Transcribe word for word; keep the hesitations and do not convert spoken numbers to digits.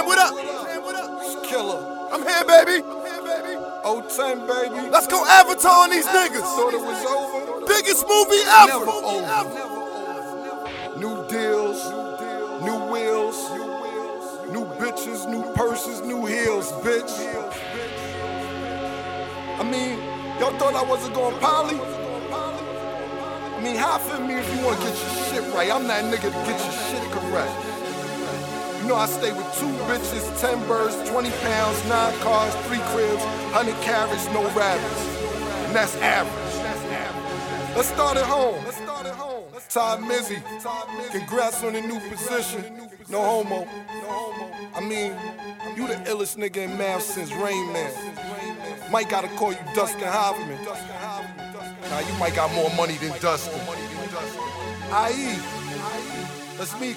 Cam, what up? It's Killer. I'm here, baby. oh ten, baby. Let's go Avatar on these niggas. Thought it was over. Biggest movie ever. Never over. New deals, new wheels, new bitches, new purses, new heels, bitch. I mean, y'all thought I wasn't going poly? I mean, half of me if you want to get your shit right. I'm that nigga to get your shit correct. You know I stay with two bitches, ten birds, twenty pounds, nine cars, three cribs, one hundred carats, no rabbits. And that's average. Let's start at home. Let's start at home. Ty Mizzy, congrats on the new position. No homo. I mean, you the illest nigga in math since Rain Man. Might gotta call you Dustin Hoffman. Nah, you might got more money than Dustin. I E, let's meet